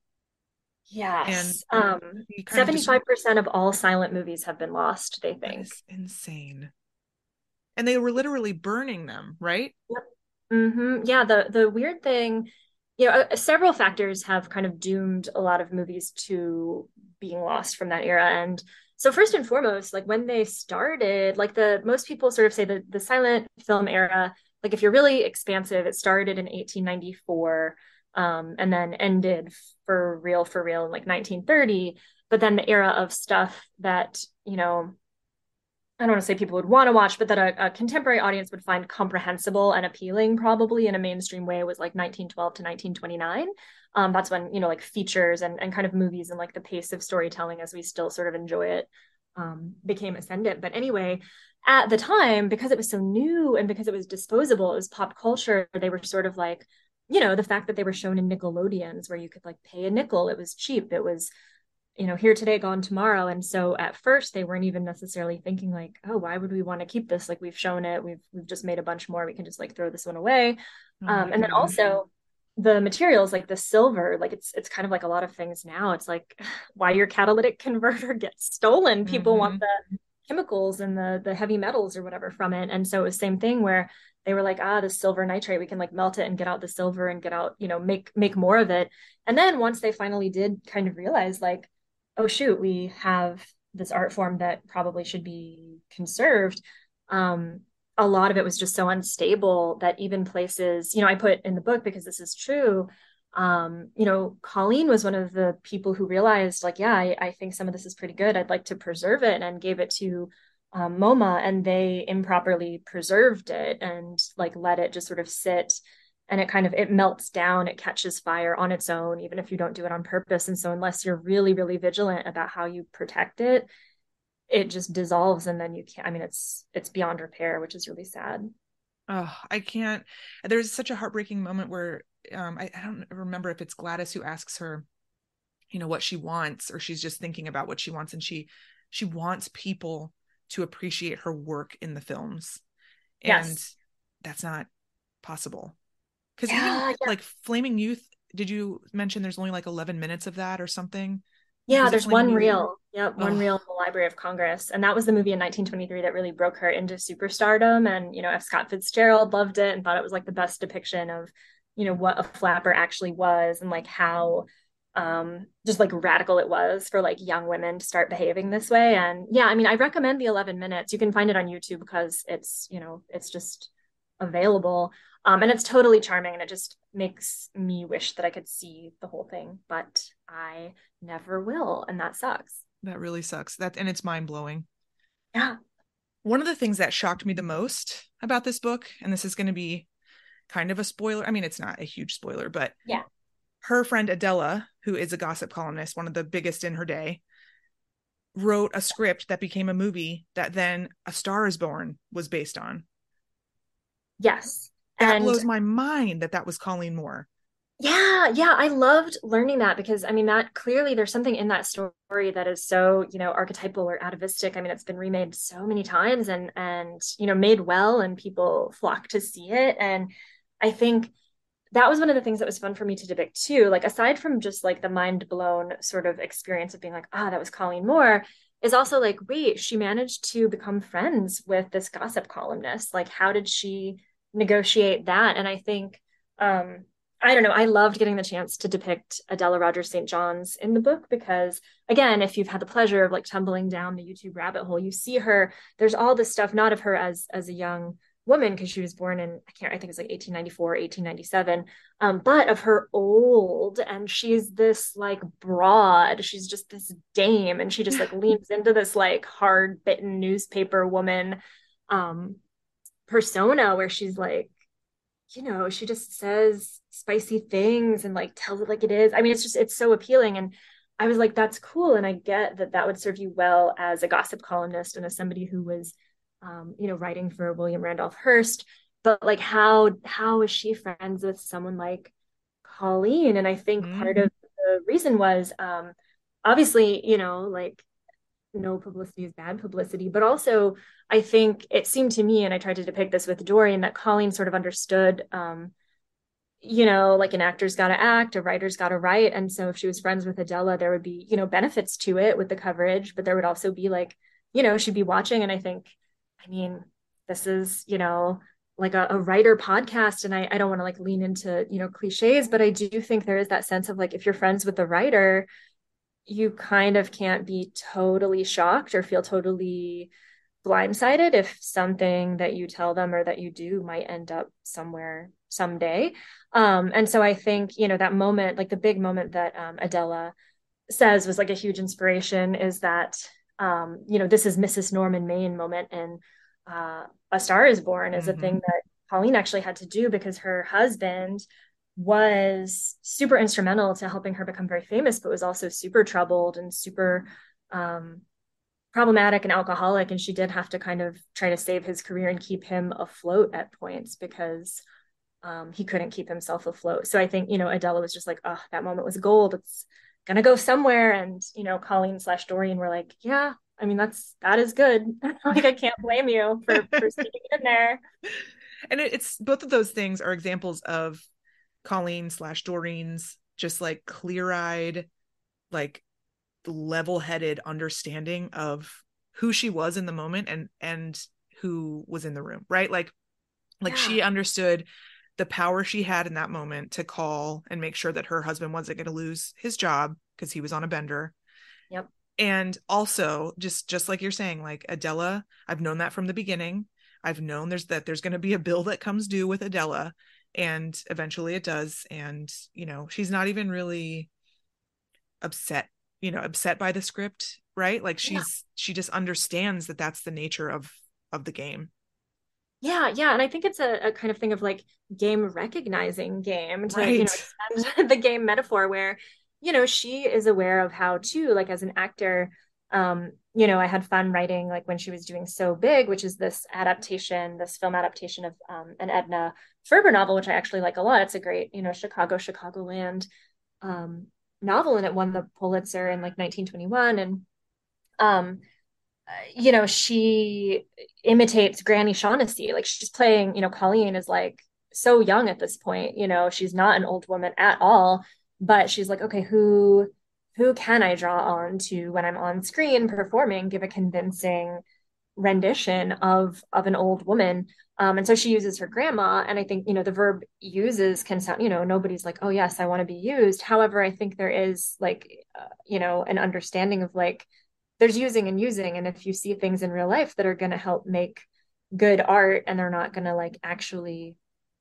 And Yes. Um, he kind of just seventy-five percent of all silent movies have been lost, they that think. is insane. And they were literally burning them, right? Yep. Hmm. Yeah, the the weird thing, you know, uh, several factors have kind of doomed a lot of movies to being lost from that era. And so first and foremost, like when they started, like the most people sort of say that the silent film era, like if you're really expansive, it started in eighteen ninety-four, um, and then ended for real, for real in like nineteen thirty. But then the era of stuff that, you know, I don't want to say people would want to watch, but that a, a contemporary audience would find comprehensible and appealing, probably in a mainstream way, was like nineteen twelve to nineteen twenty-nine. Um, that's when, you know, like features and, and kind of movies and like the pace of storytelling as we still sort of enjoy it um, became ascendant. But anyway, at the time, because it was so new and because it was disposable, it was pop culture, they were sort of like, you know, the fact that they were shown in Nickelodeons where you could like pay a nickel, it was cheap, it was, you know, here today, gone tomorrow. And so at first they weren't even necessarily thinking like, oh, why would we want to keep this? Like we've shown it, we've we've just made a bunch more. We can just like throw this one away. Oh Um, my and then gosh. also the materials, like the silver, like it's it's kind of like a lot of things now. It's like why your catalytic converter gets stolen. People want Mm-hmm. the chemicals and the the heavy metals or whatever from it. And so it was the same thing where they were like, ah, the silver nitrate, we can like melt it and get out the silver and get out, you know, make make more of it. And then once they finally did kind of realize like, oh shoot, we have this art form that probably should be conserved. Um, a lot of it was just so unstable that even places, you know, I put in the book because this is true. Um, you know, Colleen was one of the people who realized, like, yeah, I, I think some of this is pretty good. I'd like to preserve it, and gave it to um, MoMA, and they improperly preserved it and like let it just sort of sit, and it kind of it melts down, it catches fire on its own, even if you don't do it on purpose. And so unless you're really, really vigilant about how you protect it, it just dissolves, and then you can't, I mean, it's it's beyond repair, which is really sad. Oh, I can't. There's such a heartbreaking moment where um, I, I don't remember if it's Gladys who asks her, you know, what she wants, or she's just thinking about what she wants, and she she wants people to appreciate her work in the films, and Yes. that's not possible. Because Yeah, even yeah. like Flaming Youth, did you mention there's only like eleven minutes of that or something? Yeah, Was it there's Flaming one Youth? reel. Yep, one Oh, reel in the Library of Congress. And that was the movie in nineteen twenty-three that really broke her into superstardom. And, you know, F. Scott Fitzgerald loved it and thought it was like the best depiction of, you know, what a flapper actually was, and like how um just like radical it was for like young women to start behaving this way. And yeah, I mean, I recommend the eleven minutes. You can find it on YouTube because it's, you know, it's just available. Um, and it's totally charming, and it just makes me wish that I could see the whole thing, but I never will, and that sucks. that really sucks. That and it's mind blowing. Yeah. One of the things that shocked me the most about this book, and this is going to be kind of a spoiler. I mean, it's not a huge spoiler, but Yeah. her friend Adela, who is a gossip columnist, one of the biggest in her day, wrote a script that became a movie that then A Star is Born was based on. Yes. That And blows my mind that that was Colleen Moore. yeah, yeah, I loved learning that because I mean that clearly there's something in that story that is so, you know, archetypal or atavistic. I mean, it's been remade so many times and and you know, made well, and people flock to see it. And I think that was one of the things that was fun for me to depict too. Like aside from just like the mind blown sort of experience of being like, ah, that was Colleen Moore, is also like, wait, she managed to become friends with this gossip columnist. Like, how did she negotiate that? And I think, um, I don't know, I loved getting the chance to depict Adela Rogers Saint John's in the book because, again, if you've had the pleasure of like tumbling down the YouTube rabbit hole, you see her. There's all this stuff, not of her as as a young woman because she was born in I can't I think it's like eighteen ninety-four, eighteen ninety-seven, um, but of her old, and she's this like broad, she's just this dame, and she just like leans into this like hard bitten newspaper woman um persona where she's like, you know, she just says spicy things and like tells it like it is. I mean, it's just it's so appealing. And I was like, that's cool, and I get that that would serve you well as a gossip columnist and as somebody who was um, you know, writing for William Randolph Hearst, but like how how is she friends with someone like Colleen? And I think part Mm. of the reason was um, obviously, you know, like no publicity is bad publicity, but also I think it seemed to me, and I tried to depict this with Dorian, that Colleen sort of understood, um, you know, like an actor's got to act, a writer's got to write. And so if she was friends with Adela, there would be, you know, benefits to it with the coverage, but there would also be like, you know, she'd be watching. And I think, I mean, this is, you know, like a, a writer podcast. And I, I don't want to like lean into, you know, cliches, but I do think there is that sense of like, if you're friends with the writer, you kind of can't be totally shocked or feel totally blindsided if something that you tell them or that you do might end up somewhere someday. Um, and so I think, you know, that moment, like the big moment that um, Adela says was like a huge inspiration is that, um, you know, this is Missus Norman Maine moment. And uh, A Star is Born is a Mm-hmm. thing that Colleen actually had to do because her husband was super instrumental to helping her become very famous, but was also super troubled and super um, problematic and alcoholic. And she did have to kind of try to save his career and keep him afloat at points because um, he couldn't keep himself afloat. So I think, you know, Adela was just like, oh, that moment was gold. It's gonna go somewhere. And, you know, Colleen slash Dorian were like, yeah, I mean, that's, that is good. Like, I can't blame you for, for sticking in there. And it, it's both of those things are examples of Colleen slash Doreen's just like clear-eyed, like level-headed understanding of who she was in the moment and and who was in the room, right? Like like Yeah. she understood the power she had in that moment to call and make sure that her husband wasn't going to lose his job because he was on a bender. Yep. And also just just like you're saying, like Adela, I've known that from the beginning. I've known there's that there's going to be a bill that comes due with Adela, and eventually it does. And, you know, she's not even really upset, you know, upset by the script, right? Like she's, yeah. she just understands that that's the nature of, of the game. Yeah, yeah. And I think it's a, a kind of thing of like game recognizing game to, right. you know, extend the game metaphor where, you know, she is aware of how to, like as an actor, um, you know, I had fun writing like when she was doing So Big, which is this adaptation, this film adaptation of um, an Edna Ferber novel, which I actually like a lot. It's a great, you know, Chicago, Chicagoland um, novel, and it won the Pulitzer in like nineteen twenty-one. And, um, you know, she imitates Granny Shaughnessy. Like she's playing, you know, Colleen is like so young at this point, you know, she's not an old woman at all, but she's like, okay, who who can I draw on to when I'm on screen performing, give a convincing rendition of of an old woman. Um, and so she uses her grandma. And I think, you know, the verb uses can sound, you know, nobody's like, oh yes, I want to be used. However, I think there is like, uh, you know, an understanding of like, there's using and using. And if you see things in real life that are going to help make good art and they're not going to like actually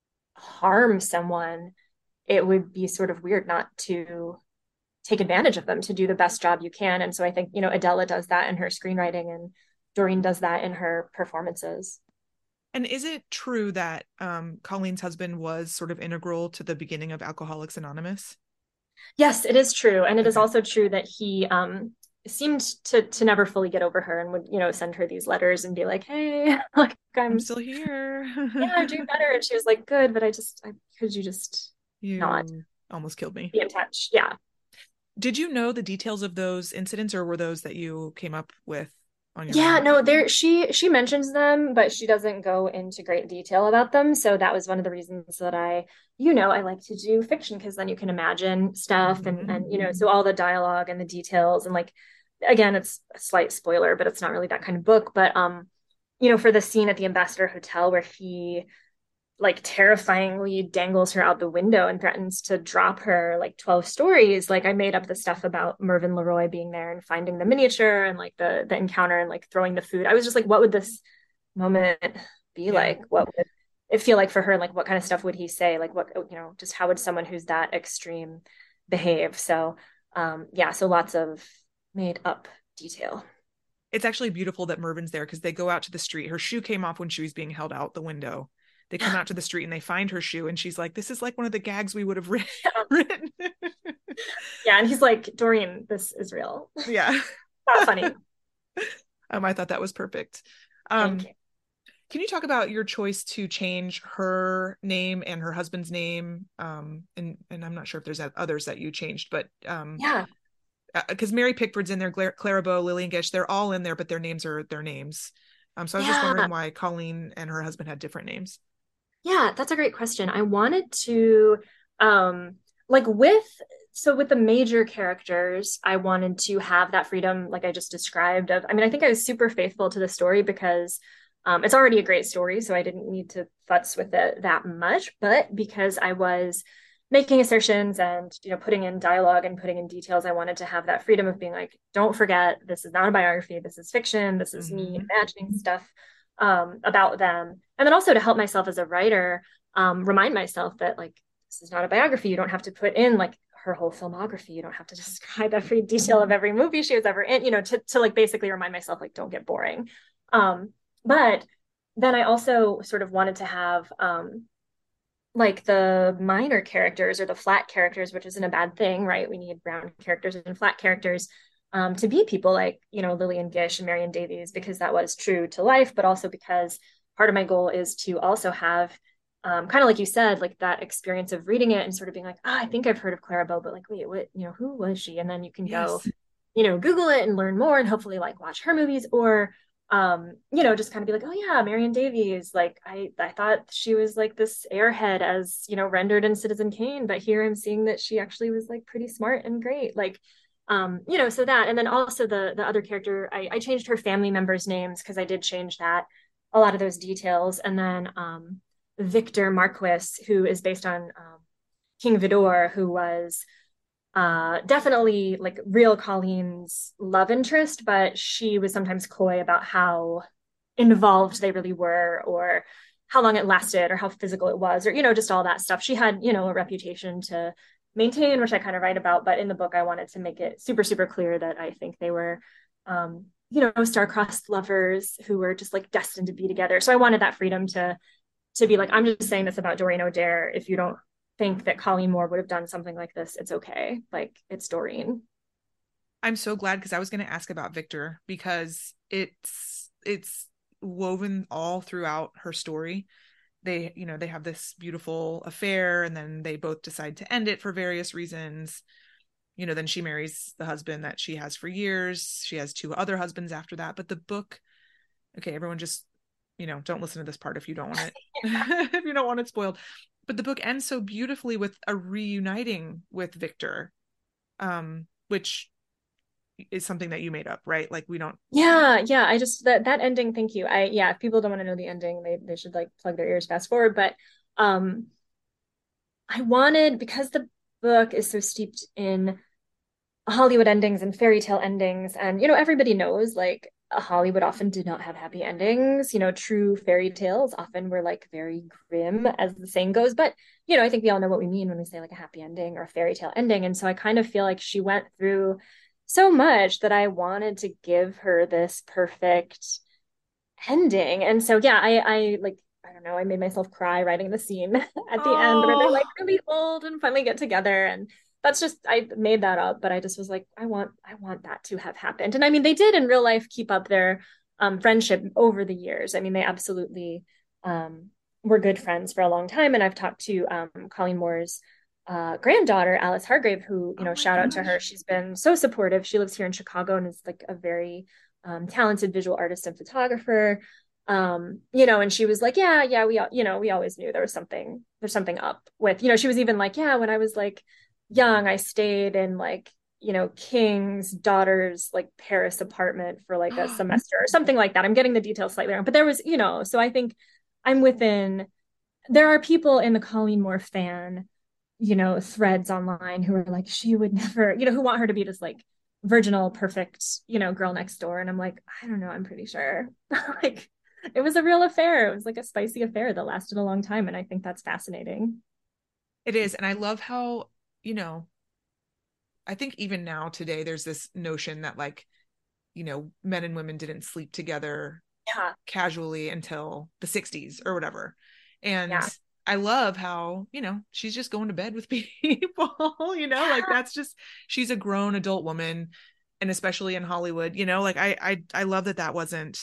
harm someone, it would be sort of weird not to take advantage of them, to do the best job you can. And so I think, you know, Adela does that in her screenwriting and Doreen does that in her performances. And is it true that um, Colleen's husband was sort of integral to the beginning of Alcoholics Anonymous? Yes, it is true. And it okay. is also true that he um, seemed to to never fully get over her and would, you know, send her these letters and be like, hey, like I'm, I'm still here. yeah, I'm doing better. And she was like, good, but I just, I, could you just you not almost killed me. Be in touch. Yeah. Did you know the details of those incidents, or were those that you came up with on your yeah own? no there she she mentions them, but she doesn't go into great detail about them. So that was one of the reasons that I you know I like to do fiction, because then you can imagine stuff. Mm-hmm. and and you know so all the dialogue and the details, and like again, it's a slight spoiler, but it's not really that kind of book. But um you know for the scene at the Ambassador Hotel where he like terrifyingly dangles her out the window and threatens to drop her like twelve stories. Like I made up the stuff about Mervyn LeRoy being there and finding the miniature and like the the encounter and like throwing the food. I was just like, what would this moment be yeah. like? What would it feel like for her? Like what kind of stuff would he say? Like what, you know, just how would someone who's that extreme behave? So um yeah, so lots of made up detail. It's actually beautiful that Mervyn's there, because they go out to the street. Her shoe came off when she was being held out the window. They come out to the street and they find her shoe, and she's like, this is like one of the gags we would have written. Yeah. And he's like, Doreen, this is real. Yeah. Not funny. Um, I thought that was perfect. Um, you. Can you talk about your choice to change her name and her husband's name? Um, and, and I'm not sure if there's others that you changed, but um, yeah. Because Mary Pickford's in there, Clara, Clara Bow, Lillian Gish, they're all in there, but their names are their names. Um, so I was yeah. just wondering why Colleen and her husband had different names. Yeah, that's a great question. I wanted to, um, like with, so with the major characters, I wanted to have that freedom, like I just described of, I mean, I think I was super faithful to the story because um, it's already a great story. So I didn't need to futz with it that much, but because I was making assertions and, you know, putting in dialogue and putting in details, I wanted to have that freedom of being like, don't forget, this is not a biography. This is fiction. This is mm-hmm. me imagining stuff um, about them. And then also to help myself as a writer, um, remind myself that like, this is not a biography. You don't have to put in like her whole filmography. You don't have to describe every detail of every movie she was ever in, you know, to, to like basically remind myself, like, don't get boring. Um, but then I also sort of wanted to have um, like the minor characters or the flat characters, which isn't a bad thing, right? We need round characters and flat characters. Um, to be people like, you know, Lillian Gish and Marion Davies, because that was true to life, but also because part of my goal is to also have um, kind of like you said, like that experience of reading it and sort of being like, oh, I think I've heard of Clara Bow, but like, wait, what, you know, who was she? And then you can yes. go, you know, Google it and learn more and hopefully like watch her movies, or, um, you know, just kind of be like, oh yeah, Marion Davies. Like I, I thought she was like this airhead as, you know, rendered in Citizen Kane, but here I'm seeing that she actually was like pretty smart and great. Like, Um, you know, so that, and then also the the other character, I, I changed her family members' names because I did change that, a lot of those details. And then um, Victor Marquis, who is based on um, King Vidor, who was uh, definitely like real Colleen's love interest, but she was sometimes coy about how involved they really were, or how long it lasted, or how physical it was, or, you know, just all that stuff. She had, you know, a reputation to maintain, which I kind of write about. But in the book, I wanted to make it super, super clear that I think they were, um, you know, star-crossed lovers who were just like destined to be together. So I wanted that freedom to, to be like, I'm just saying this about Doreen O'Dare. If you don't think that Colleen Moore would have done something like this, it's okay. Like, it's Doreen. I'm so glad, because I was going to ask about Victor, because it's, it's woven all throughout her story. They, you know, they have this beautiful affair, and then they both decide to end it for various reasons. You know, then she marries the husband that she has for years. She has two other husbands after that. But the book, okay, everyone just, you know, don't listen to this part if you don't want it, if you don't want it spoiled. But the book ends so beautifully with a reuniting with Victor, um, which is something that you made up, right? Like, we don't. Yeah, yeah. I just that that ending, thank you. I yeah, if people don't want to know the ending, they they should like plug their ears, fast forward. But um I wanted, because the book is so steeped in Hollywood endings and fairy tale endings, and you know, everybody knows like Hollywood often did not have happy endings. You know, true fairy tales often were like very grim, as the saying goes. But you know, I think we all know what we mean when we say like a happy ending or a fairy tale ending. And so I kind of feel like she went through so much that I wanted to give her this perfect ending. And so yeah, I I like I don't know, I made myself cry writing the scene at the Oh. end where they're like really old and finally get together. And that's just, I made that up, but I just was like, I want I want that to have happened. And I mean, they did in real life keep up their um friendship over the years. I mean, they absolutely um were good friends for a long time. And I've talked to um Colleen Moore's uh, granddaughter, Alice Hargrave, who, you know, Oh my shout out gosh. to her. She's been so supportive. She lives here in Chicago and is like a very um, talented visual artist and photographer. Um, you know, and she was like, yeah, yeah, we, you know, we always knew there was something, there's something up with, you know, she was even like, yeah, when I was like young, I stayed in like, you know, King's daughter's like Paris apartment for like a semester or something like that. I'm getting the details slightly wrong, but there was, you know, so I think I'm within, there are people in the Colleen Moore fan, you know, threads online who are like, she would never, you know, who want her to be this like virginal, perfect, you know, girl next door. And I'm like, I don't know, I'm pretty sure. Like, it was a real affair. It was like a spicy affair that lasted a long time. And I think that's fascinating. It is. And I love how, you know, I think even now today, there's this notion that like, you know, men and women didn't sleep together Yeah. casually until the sixties or whatever. And Yeah. I love how, you know, she's just going to bed with people, you know, like that's just, she's a grown adult woman. And especially in Hollywood, you know, like I, I, I love that that wasn't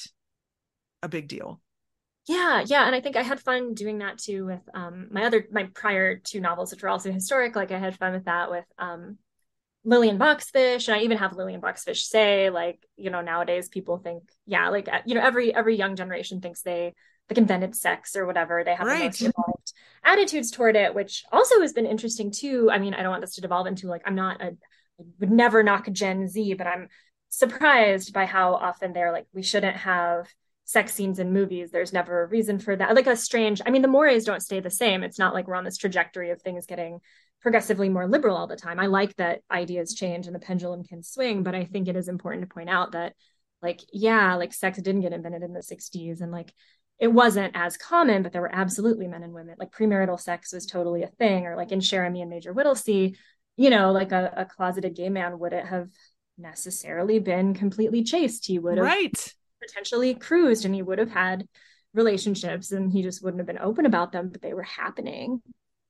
a big deal. Yeah, yeah, and I think I had fun doing that too with um my other my prior two novels, which were also historic. Like I had fun with that with um Lillian Boxfish, and I even have Lillian Boxfish say like, you know, nowadays people think, yeah, like you know, every every young generation thinks they like invented sex or whatever. They have the Right. most evolved attitudes toward it, which also has been interesting too. I mean, I don't want this to devolve into like I'm not a I would never knock Gen Z, but I'm surprised by how often they're like, we shouldn't have sex scenes in movies. There's never a reason for that. Like a strange, I mean, the mores don't stay the same. It's not like we're on this trajectory of things getting progressively more liberal all the time. I like that ideas change and the pendulum can swing, but I think it is important to point out that like, yeah, like sex didn't get invented in the sixties and like it wasn't as common, but there were absolutely men and women. Like premarital sex was totally a thing, or like in Cher-Me and Major Whittlesey, you know, like a, a closeted gay man wouldn't have necessarily been completely chaste. He would have Right. potentially cruised and he would have had relationships and he just wouldn't have been open about them, but they were happening.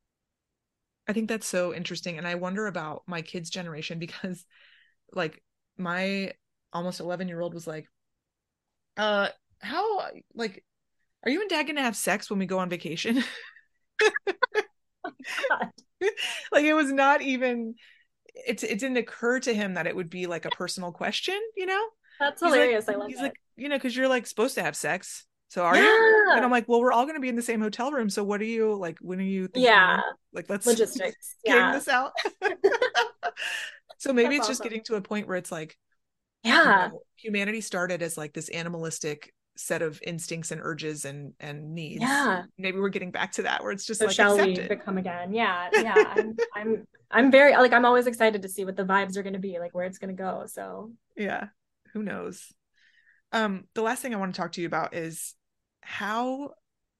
I think that's so interesting. And I wonder about my kids' generation because like my almost eleven year old was like, uh, how, like, are you and dad gonna have sex when we go on vacation? Like it was not even, it, it didn't occur to him that it would be like a personal question, you know? That's He's hilarious. like, I love he's that. like, you know, because you're like supposed to have sex. So are yeah. you? And I'm like, well, we're all going to be in the same hotel room. So what are you like? When are you thinking? Yeah. Like, let's Logistics. game Yeah. this out. So maybe That's it's just awesome. getting to a point where it's like, you Yeah. know, humanity started as like this animalistic set of instincts and urges and and needs. Yeah. Maybe we're getting back to that where it's just So like shall we accepted. become again? Yeah. Yeah. I'm, I'm, I'm very, like, I'm always excited to see what the vibes are going to be, like where it's going to go. So Yeah. Who knows? Um, the last thing I want to talk to you about is how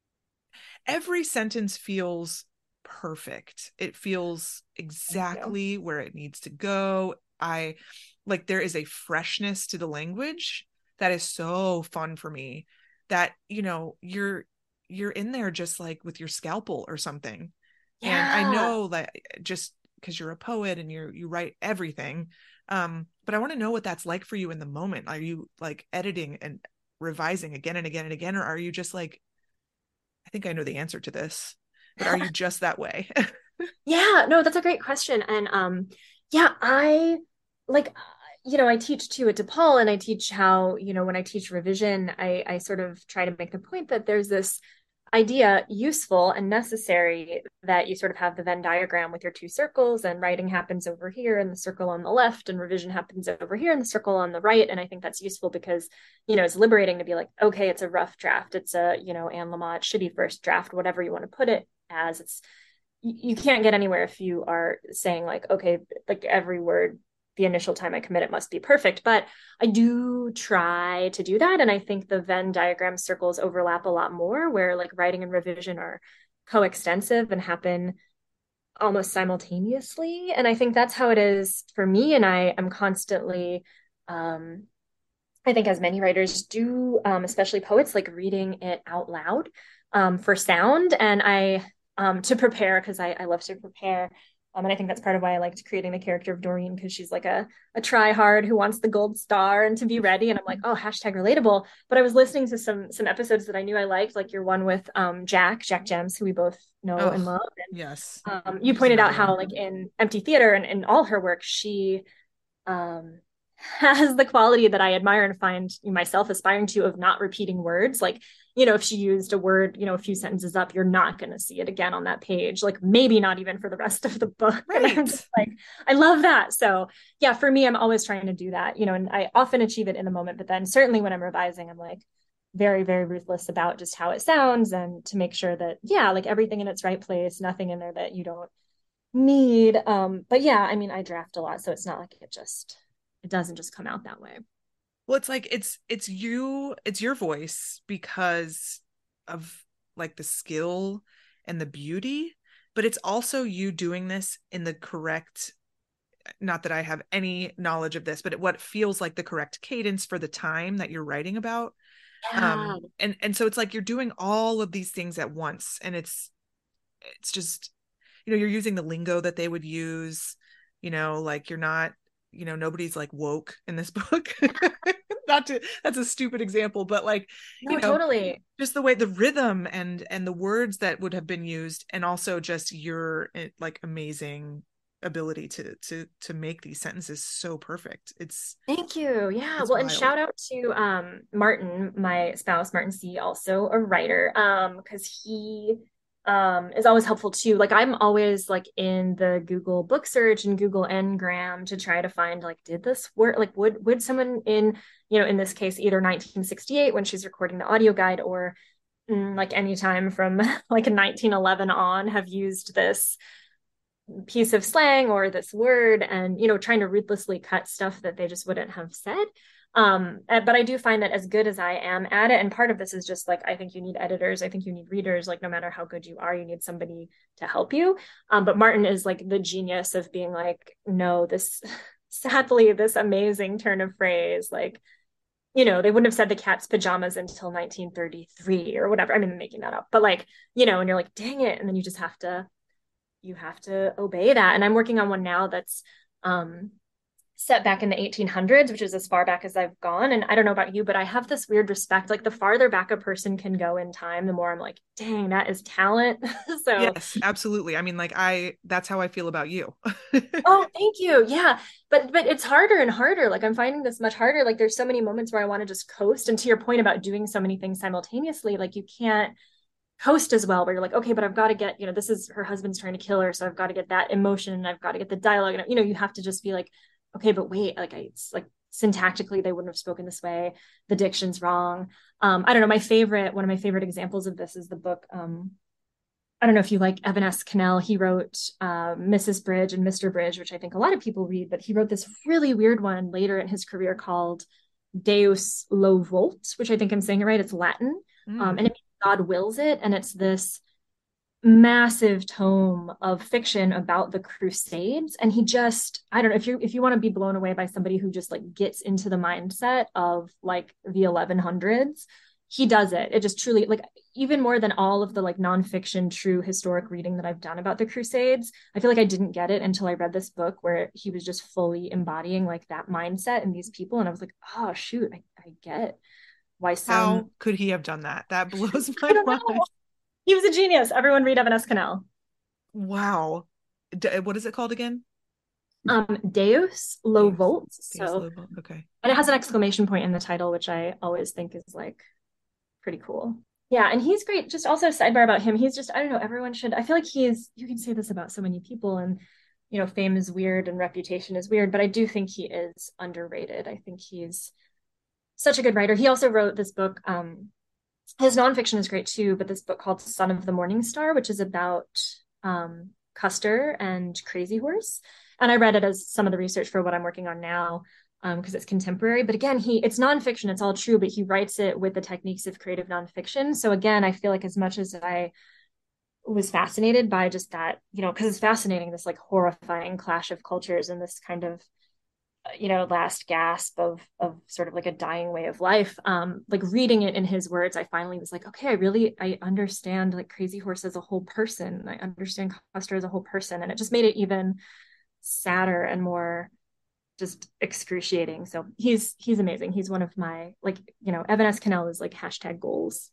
every sentence feels perfect. It feels exactly where it needs to go. I like there is a freshness to the language that is so fun for me that, you know, you're you're in there just like with your scalpel or something. And I yeah. know that just because you're a poet and you're you write everything. Um, but I want to know what that's like for you in the moment. Are you like editing and revising again and again and again, or are you just like, I think I know the answer to this, but are you just that way? Yeah, no, that's a great question. And um, yeah, I like, you know, I teach too at DePaul, and I teach how, you know, when I teach revision, I I sort of try to make the point that there's this idea, useful and necessary, that you sort of have the Venn diagram with your two circles, and writing happens over here and the circle on the left, and revision happens over here and the circle on the right. And I think that's useful because, you know, it's liberating to be like, okay, it's a rough draft. It's a, you know, Anne Lamott shitty first draft, whatever you want to put it as. It's you can't get anywhere if you are saying like, okay, like every word, the initial time I commit, it must be perfect. But I do try to do that. And I think the Venn diagram circles overlap a lot more, where like writing and revision are coextensive and happen almost simultaneously. And I think that's how it is for me. And I am constantly, um, I think as many writers do, um, especially poets, like reading it out loud um, for sound. And I, um, to prepare, because I, I love to prepare. Um, and I think that's part of why I liked creating the character of Doreen, because she's like a, a try hard who wants the gold star and to be ready. And I'm like, oh, hashtag relatable. But I was listening to some some episodes that I knew I liked, like your one with um, Jack, Jack Gems, who we both know and Oh, love. yes. And um, you She's pointed out another how, one. like in Empty Theater and in all her work, she um, has the quality that I admire and find myself aspiring to, of not repeating words. Like, you know, if she used a word, you know, a few sentences up, you're not going to see it again on that page, like maybe not even for the rest of the book. Right. And I'm just like, I love that. So yeah, for me, I'm always trying to do that, you know, and I often achieve it in the moment, but then certainly when I'm revising, I'm like very, very ruthless about just how it sounds, and to make sure that, yeah, like everything in its right place, nothing in there that you don't need. Um, but yeah, I mean, I draft a lot, so it's not like it just, it doesn't just come out that way. Well, it's like it's it's you, it's your voice because of like the skill and the beauty, but it's also you doing this in the correct, not that I have any knowledge of this, but it, what feels like the correct cadence for the time that you're writing about. Yeah. Um, and and so it's like you're doing all of these things at once, and it's it's just, you know, you're using the lingo that they would use, you know, like you're not, you know, nobody's like woke in this book. Not to, that's a stupid example, but like, No, you know, totally. just the way the rhythm and and the words that would have been used, and also just your like amazing ability to to to make these sentences so perfect. It's Thank you. Yeah. it's Well, and wild. shout out to um Martin, my spouse, Martin C, also a writer, um, because he um is always helpful too. Like I'm always like in the Google book search and Google Ngram to try to find like, did this work? Like would would someone in, you know, in this case, either nineteen sixty-eight when she's recording the audio guide, or mm, like anytime from like nineteen eleven on, have used this piece of slang or this word, and, you know, trying to ruthlessly cut stuff that they just wouldn't have said. Um, but I do find that as good as I am at it, and part of this is just like, I think you need editors, I think you need readers, like no matter how good you are, you need somebody to help you. Um, but Martin is like the genius of being like, no, this sadly, this amazing turn of phrase, like, you know, they wouldn't have said the cat's pajamas until nineteen thirty-three or whatever. I mean, I'm making that up, but like, you know, and you're like, dang it. And then you just have to you have to obey that. And I'm working on one now that's um, set back in the eighteen hundreds, which is as far back as I've gone. And I don't know about you, but I have this weird respect. Like the farther back a person can go in time, the more I'm like, dang, that is talent. So, Yes, absolutely. I mean, like I, that's how I feel about you. oh, thank you. Yeah. But but it's harder and harder. Like I'm finding this much harder. Like there's so many moments where I want to just coast. And to your point about doing so many things simultaneously, like you can't coast as well, where you're like, okay, but I've got to get, you know, this is her husband's trying to kill her, so I've got to get that emotion, and I've got to get the dialogue, and you know, you have to just be like, okay, but wait, like I, it's like syntactically they wouldn't have spoken this way, the diction's wrong. um I don't know, my favorite one of my favorite examples of this is the book, um I don't know if you like Evan S. Cannell. He wrote uh, Missus Bridge and Mister Bridge, which I think a lot of people read, but he wrote this really weird one later in his career called Deus Lo Volt, which I think I'm saying it right. It's Latin. Mm. Um, and it means God wills it. And it's this massive tome of fiction about the Crusades. And he just, I don't know, if you if you want to be blown away by somebody who just like gets into the mindset of like the eleven hundreds, he does it. It just truly, like, even more than all of the like nonfiction true historic reading that I've done about the Crusades, I feel like I didn't get it until I read this book where he was just fully embodying like that mindset in these people. And I was like, oh shoot, I, I get why some... How could he have done that? That blows my mind. Know. He was a genius. Everyone read Evan S. Cannell. Wow. D- what is it called again? Um, Deus Lo Volt. So, Deus Lo Volt. Okay. And it has an exclamation point in the title, which I always think is like pretty cool. Yeah, and he's great. Just also sidebar about him, he's just, I don't know, everyone should, I feel like he is, you can say this about so many people, and you know, fame is weird and reputation is weird, but I do think he is underrated. I think he's such a good writer. He also wrote this book, um his nonfiction is great too, but this book called Son of the Morning Star, which is about um Custer and Crazy Horse, and I read it as some of the research for what I'm working on now, um because it's contemporary. But again, he it's nonfiction, it's all true, but he writes it with the techniques of creative nonfiction. So again, I feel like as much as I was fascinated by just that, you know, because it's fascinating, this like horrifying clash of cultures and this kind of, you know, last gasp of of sort of like a dying way of life, um like reading it in his words, I finally was like, okay, I really I understand like Crazy Horse as a whole person, I understand Custer as a whole person, and it just made it even sadder and more just excruciating. So he's he's amazing. He's one of my, like, you know, Evan S. Cannell is like hashtag goals.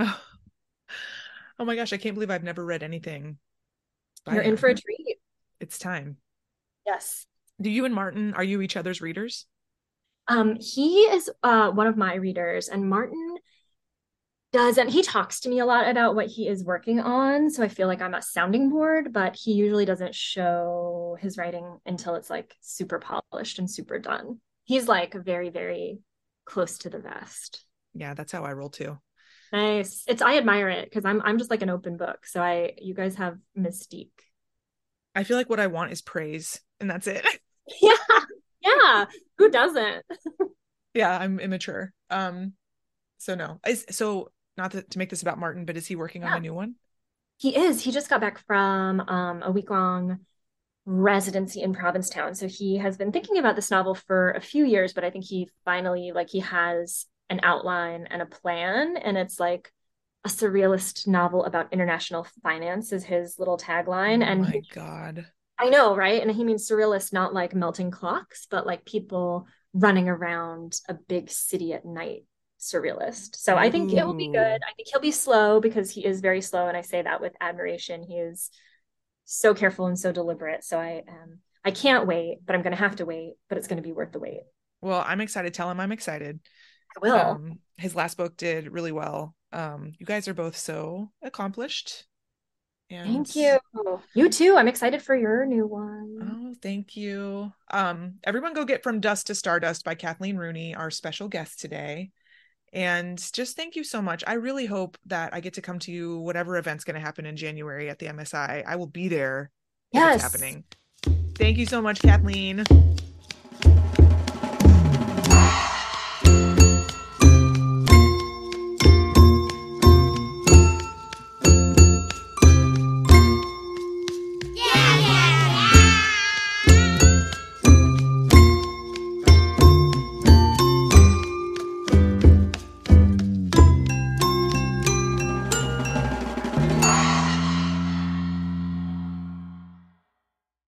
Oh my gosh, I can't believe I've never read anything. You're in for a treat. It's time. Yes. Do you and Martin, are you each other's readers? Um, he is uh one of my readers, and Martin doesn't. He talks to me a lot about what he is working on, so I feel like I'm a sounding board, but he usually doesn't show his writing until it's like super polished and super done. He's like very, very close to the vest. Yeah, that's how I roll too. Nice. It's I admire it because I'm I'm just like an open book. So I you guys have mystique. I feel like what I want is praise, and that's it. Yeah. Yeah. Who doesn't? Yeah, I'm immature. Um, so no. Is so not to, to make this about Martin, but is he working yeah. on a new one? He is. He just got back from um a week-long residency in Provincetown. So he has been thinking about this novel for a few years, but I think he finally, like, he has an outline and a plan, and it's like a surrealist novel about international finance is his little tagline. Oh and my he, God. I know, right? And he means surrealist, not like melting clocks, but like people running around a big city at night surrealist. So I think Ooh. It will be good. I think he'll be slow because he is very slow, and I say that with admiration. He is so careful and so deliberate. So I um I can't wait, but I'm going to have to wait, but it's going to be worth the wait. Well, I'm excited. Tell him I'm excited. I will. Um, his last book did really well. Um, you guys are both so accomplished. And... Thank you. You too. I'm excited for your new one. Oh, thank you. Um, everyone go get From Dust to Stardust by Kathleen Rooney, our special guest today. And just thank you so much. I really hope that I get to come to you, whatever event's going to happen in January at the M S I. I will be there. Yes. If it's happening. Thank you so much, Kathleen.